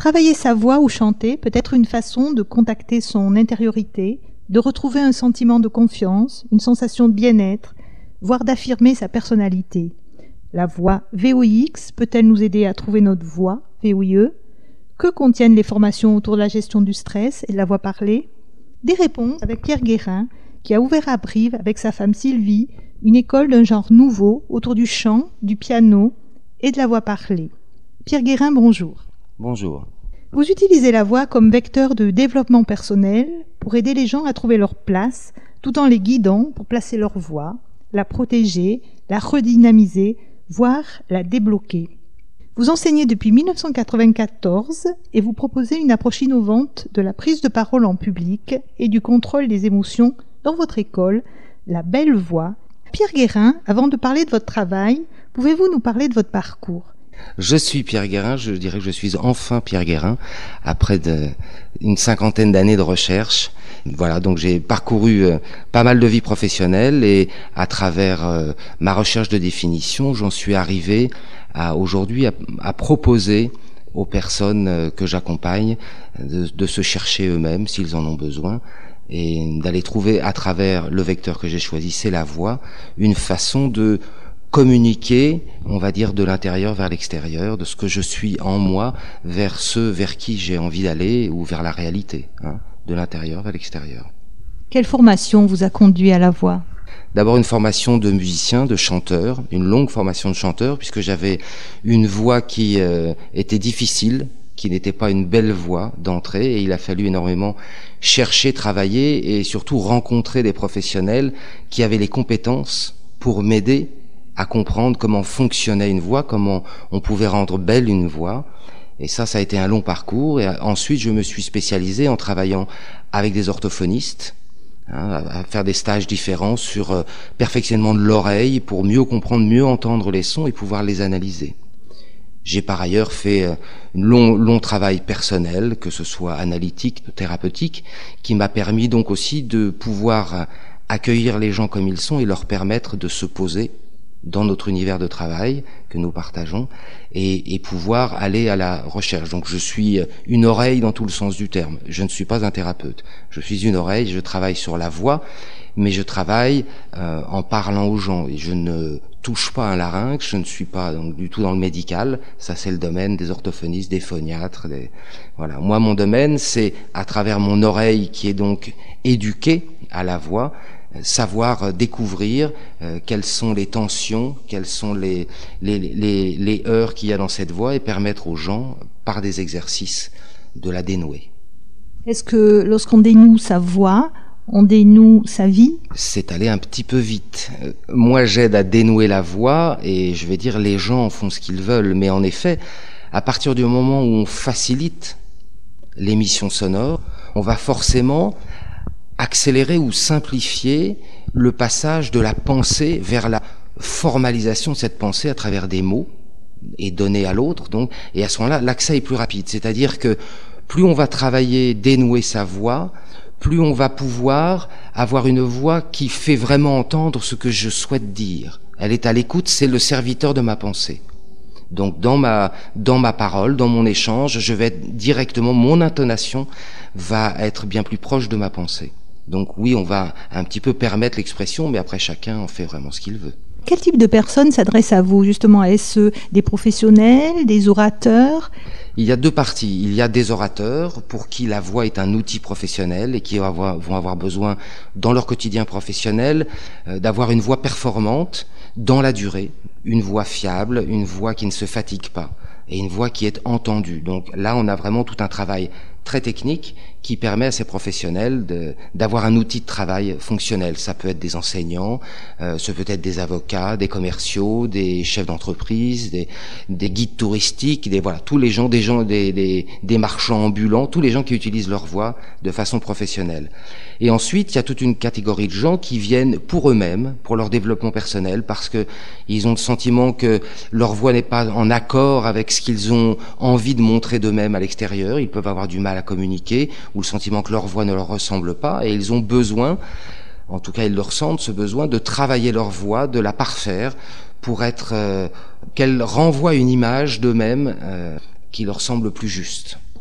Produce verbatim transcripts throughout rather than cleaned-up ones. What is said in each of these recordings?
Travailler sa voix ou chanter peut être une façon de contacter son intériorité, de retrouver un sentiment de confiance, une sensation de bien-être, voire d'affirmer sa personnalité. La voix V O I X peut-elle nous aider à trouver notre voix, V O I E? Que contiennent les formations autour de la gestion du stress et de la voix parlée? Des réponses avec Pierre Guérin, qui a ouvert à Brive avec sa femme Sylvie une école d'un genre nouveau autour du chant, du piano et de la voix parlée. Pierre Guérin, bonjour. Bonjour. Vous utilisez la voix comme vecteur de développement personnel pour aider les gens à trouver leur place, tout en les guidant pour placer leur voix, la protéger, la redynamiser, voire la débloquer. Vous enseignez depuis mille neuf cent quatre-vingt-quatorze et vous proposez une approche innovante de la prise de parole en public et du contrôle des émotions dans votre école, la belle voix. Pierre Guérin, avant de parler de votre travail, pouvez-vous nous parler de votre parcours ? Je suis Pierre Guérin, je dirais que je suis enfin Pierre Guérin, après de, une cinquantaine d'années de recherche. Voilà, donc j'ai parcouru euh, pas mal de vie professionnelle et à travers euh, ma recherche de définition, j'en suis arrivé à aujourd'hui à, à proposer aux personnes euh, que j'accompagne de, de se chercher eux-mêmes s'ils en ont besoin et d'aller trouver à travers le vecteur que j'ai choisi, c'est la voix, une façon de communiquer, on va dire, de l'intérieur vers l'extérieur, de ce que je suis en moi vers ceux vers qui j'ai envie d'aller ou vers la réalité, hein, de l'intérieur vers l'extérieur. Quelle formation vous a conduit à la voix ? D'abord une formation de musicien, de chanteur, une longue formation de chanteur, puisque j'avais une voix qui euh, était difficile, qui n'était pas une belle voix d'entrée, et il a fallu énormément chercher, travailler et surtout rencontrer des professionnels qui avaient les compétences pour m'aider à comprendre comment fonctionnait une voix, comment on pouvait rendre belle une voix. Et ça, ça a été un long parcours. Et ensuite, je me suis spécialisé en travaillant avec des orthophonistes, hein, à faire des stages différents sur euh, perfectionnement de l'oreille pour mieux comprendre, mieux entendre les sons et pouvoir les analyser. J'ai par ailleurs fait un long, long travail personnel, que ce soit analytique, thérapeutique, qui m'a permis donc aussi de pouvoir accueillir les gens comme ils sont et leur permettre de se poser dans notre univers de travail que nous partageons et, et pouvoir aller à la recherche. Donc je suis une oreille dans tout le sens du terme. Je ne suis pas un thérapeute. Je suis une oreille, je travaille sur la voix, mais je travaille euh, en parlant aux gens. Et je ne touche pas un larynx, je ne suis pas donc, du tout dans le médical. Ça, c'est le domaine des orthophonistes, des phoniatres. Des... Voilà. Moi, mon domaine, c'est à travers mon oreille qui est donc éduquée à la voix, savoir découvrir euh, quelles sont les tensions, quelles sont les, les, les, les heurts qu'il y a dans cette voix et permettre aux gens, par des exercices, de la dénouer. Est-ce que lorsqu'on dénoue sa voix, on dénoue sa vie ? C'est allé un petit peu vite. Euh, moi, j'aide à dénouer la voix et je vais dire les gens en font ce qu'ils veulent. Mais en effet, à partir du moment où on facilite l'émission sonore, on va forcément accélérer ou simplifier le passage de la pensée vers la formalisation de cette pensée à travers des mots et donner à l'autre. Donc, et à ce moment-là, l'accès est plus rapide. C'est-à-dire que plus on va travailler, dénouer sa voix, plus on va pouvoir avoir une voix qui fait vraiment entendre ce que je souhaite dire. Elle est à l'écoute, c'est le serviteur de ma pensée. Donc dans ma dans ma parole, dans mon échange, je vais être directement, mon intonation va être bien plus proche de ma pensée. Donc oui, on va un petit peu permettre l'expression, mais après chacun en fait vraiment ce qu'il veut. Quel type de personnes s'adresse à vous justement ? Est-ce des professionnels, des orateurs ? Il y a deux parties. Il y a des orateurs pour qui la voix est un outil professionnel et qui vont avoir, vont avoir besoin dans leur quotidien professionnel euh, d'avoir une voix performante dans la durée, une voix fiable, une voix qui ne se fatigue pas et une voix qui est entendue. Donc là, on a vraiment tout un travail très technique qui permet à ces professionnels de, d'avoir un outil de travail fonctionnel. Ça peut être des enseignants, euh, ça peut être des avocats, des commerciaux, des chefs d'entreprise, des, des guides touristiques, des voilà, tous les gens, des gens, des, des, des marchands ambulants, tous les gens qui utilisent leur voix de façon professionnelle. Et ensuite, il y a toute une catégorie de gens qui viennent pour eux-mêmes, pour leur développement personnel, parce que ils ont le sentiment que leur voix n'est pas en accord avec ce qu'ils ont envie de montrer d'eux-mêmes à l'extérieur. Ils peuvent avoir du mal à communiquer, ou le sentiment que leur voix ne leur ressemble pas, et ils ont besoin, en tout cas ils le ressentent, ce besoin de travailler leur voix, de la parfaire, pour être euh, qu'elle renvoie une image d'eux-mêmes euh, qui leur semble plus juste.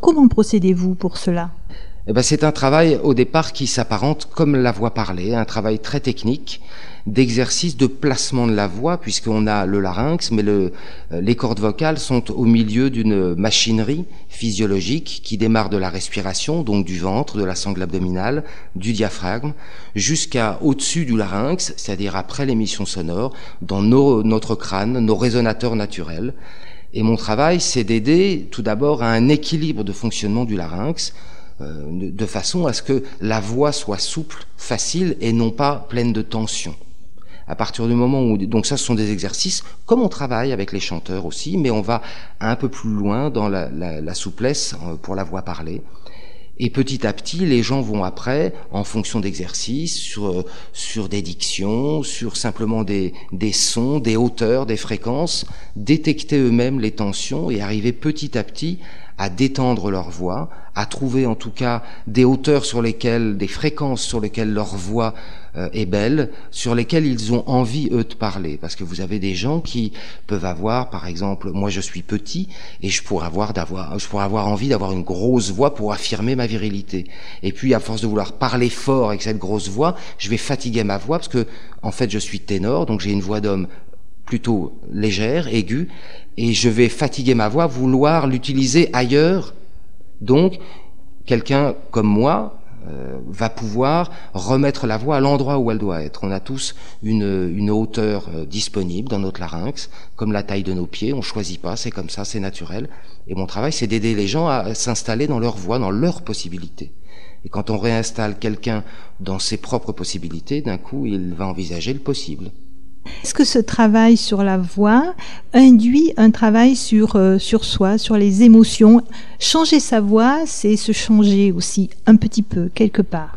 comment procédez-vous pour cela ? Eh ben, c'est un travail au départ qui s'apparente comme la voix parlée, un travail très technique d'exercice de placement de la voix, puisqu'on a le larynx, mais le, les cordes vocales sont au milieu d'une machinerie physiologique qui démarre de la respiration, donc du ventre, de la sangle abdominale, du diaphragme, jusqu'à au-dessus du larynx, c'est-à-dire après l'émission sonore, dans nos, notre crâne, nos résonateurs naturels. Et mon travail, c'est d'aider tout d'abord à un équilibre de fonctionnement du larynx, euh, de, de façon à ce que la voix soit souple, facile et non pas pleine de tension. À partir du moment où, donc ça, ce sont des exercices, comme on travaille avec les chanteurs aussi, mais on va un peu plus loin dans la, la, la souplesse pour la voix parlée. Et petit à petit, les gens vont après, en fonction d'exercices, sur, sur des dictions, sur simplement des, des sons, des hauteurs, des fréquences, détecter eux-mêmes les tensions et arriver petit à petit à détendre leur voix, à trouver en tout cas des hauteurs sur lesquelles, des fréquences sur lesquelles leur voix euh, est belle, sur lesquelles ils ont envie, eux, de parler. Parce que vous avez des gens qui peuvent avoir, par exemple, moi je suis petit et je pourrais avoir, d'avoir, je pourrais avoir envie d'avoir une grosse voix pour affirmer ma virilité. Et puis, à force de vouloir parler fort avec cette grosse voix, je vais fatiguer ma voix parce que, en fait, je suis ténor, donc j'ai une voix d'homme plutôt légère, aiguë, et je vais fatiguer ma voix, vouloir l'utiliser ailleurs. Donc, quelqu'un comme moi euh, va pouvoir remettre la voix à l'endroit où elle doit être. On a tous une, une hauteur euh, disponible dans notre larynx, comme la taille de nos pieds, on choisit pas, c'est comme ça, c'est naturel. Et mon travail, c'est d'aider les gens à s'installer dans leur voix, dans leurs possibilités. Et quand on réinstalle quelqu'un dans ses propres possibilités, d'un coup, il va envisager le possible. Est-ce que ce travail sur la voix induit un travail sur, euh, sur soi, sur les émotions ? Changer sa voix, c'est se changer aussi un petit peu, quelque part.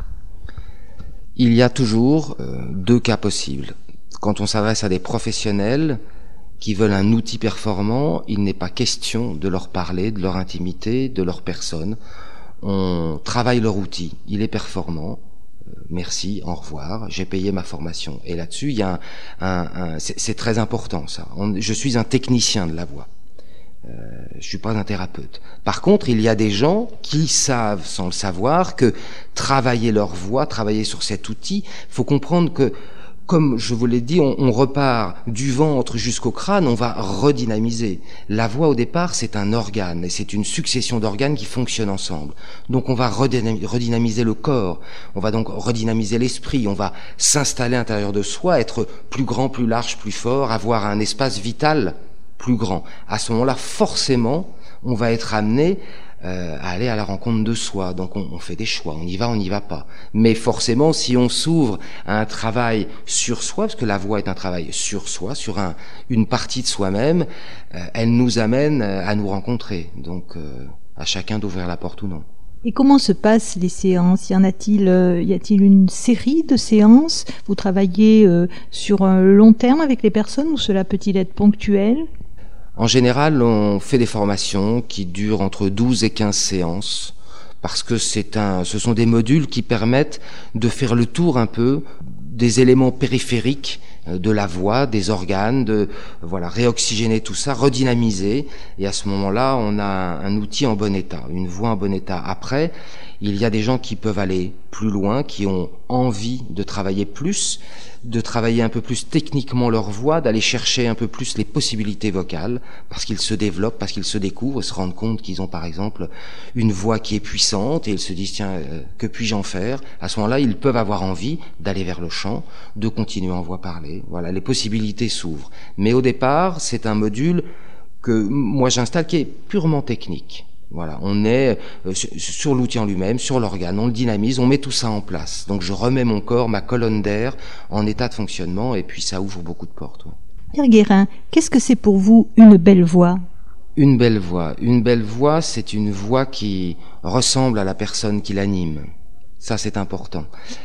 Il y a toujours euh, deux cas possibles. Quand on s'adresse à des professionnels qui veulent un outil performant, il n'est pas question de leur parler de leur intimité, de leur personne. On travaille leur outil, il est performant. Merci, au revoir, j'ai payé ma formation. Et là-dessus, il y a un, un, un c'est, c'est très important ça. On, je suis un technicien de la voix. Euh, je suis pas un thérapeute. Par contre, il y a des gens qui savent, sans le savoir, que travailler leur voix, travailler sur cet outil, faut comprendre que, comme je vous l'ai dit, on, on repart du ventre jusqu'au crâne, on va redynamiser. La voix, au départ, c'est un organe, et c'est une succession d'organes qui fonctionnent ensemble. Donc on va redynamiser le corps, on va donc redynamiser l'esprit, on va s'installer à l'intérieur de soi, être plus grand, plus large, plus fort, avoir un espace vital plus grand. À ce moment-là, forcément, on va être amené Euh, à aller à la rencontre de soi. Donc on, on fait des choix, on y va, on n'y va pas. Mais forcément, si on s'ouvre à un travail sur soi, parce que la voix est un travail sur soi, sur un, une partie de soi-même, euh, elle nous amène à nous rencontrer. Donc euh, à chacun d'ouvrir la porte ou non. Et comment se passent les séances ? Y en a-t-il, euh, y a-t-il une série de séances ? Vous travaillez euh, sur un long terme avec les personnes ou cela peut-il être ponctuel ? En général, on fait des formations qui durent entre douze et quinze séances parce que c'est un, ce sont des modules qui permettent de faire le tour un peu des éléments périphériques de la voix, des organes, de voilà réoxygéner tout ça, redynamiser. Et à ce moment-là, on a un, un outil en bon état, une voix en bon état. Après, il y a des gens qui peuvent aller plus loin, qui ont envie de travailler plus, de travailler un peu plus techniquement leur voix, d'aller chercher un peu plus les possibilités vocales, parce qu'ils se développent, parce qu'ils se découvrent, se rendent compte qu'ils ont par exemple une voix qui est puissante, et ils se disent tiens, euh, que puis-je en faire ? À ce moment-là, ils peuvent avoir envie d'aller vers le chant, de continuer en voix parlée. Voilà, les possibilités s'ouvrent. Mais au départ, c'est un module que moi j'installe qui est purement technique. Voilà, on est sur l'outil en lui-même, sur l'organe, on le dynamise, on met tout ça en place. Donc je remets mon corps, ma colonne d'air en état de fonctionnement et puis ça ouvre beaucoup de portes. Ouais. Pierre Guérin, qu'est-ce que c'est pour vous une belle voix ? Une belle voix. Une belle voix, c'est une voix qui ressemble à la personne qui l'anime. Ça, c'est important.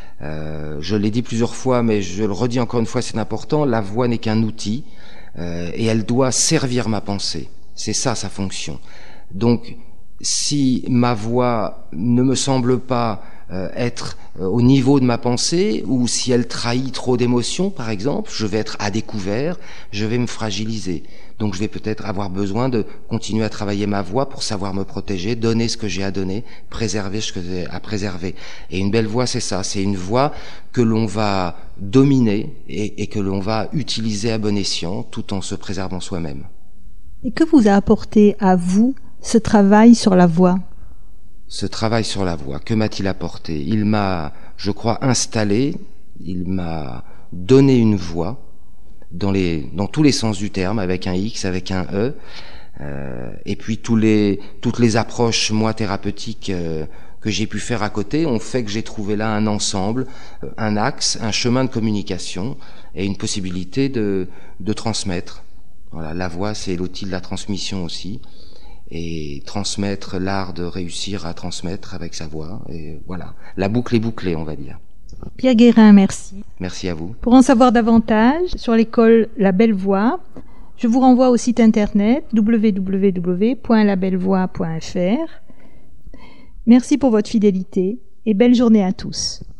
Euh, je l'ai dit plusieurs fois, mais je le redis encore une fois, c'est important. La voix n'est qu'un outil euh, et elle doit servir ma pensée. C'est ça, sa fonction. Donc, si ma voix ne me semble pas euh, être euh, au niveau de ma pensée, ou si elle trahit trop d'émotions, par exemple, je vais être à découvert, je vais me fragiliser. Donc je vais peut-être avoir besoin de continuer à travailler ma voix pour savoir me protéger, donner ce que j'ai à donner, préserver ce que j'ai à préserver. Et une belle voix, c'est ça, c'est une voix que l'on va dominer et, et que l'on va utiliser à bon escient, tout en se préservant soi-même. Et que vous a apporté à vous ce travail sur la voix? Ce travail sur la voix, que m'a-t-il apporté? Il m'a, je crois, installé, il m'a donné une voix, dans les dans tous les sens du terme, avec un X, avec un E, euh, et puis tous les toutes les approches moi thérapeutiques euh, que j'ai pu faire à côté ont fait que j'ai trouvé là un ensemble, un axe, un chemin de communication et une possibilité de de transmettre. Voilà, la voix, c'est l'outil de la transmission aussi, et transmettre l'art de réussir à transmettre avec sa voix, et voilà, la boucle est bouclée, on va dire. Pierre Guérin, merci. Merci à vous. Pour en savoir davantage sur l'école La Belle Voix, je vous renvoie au site internet w w w point la belle voix point f r. Merci pour votre fidélité et belle journée à tous.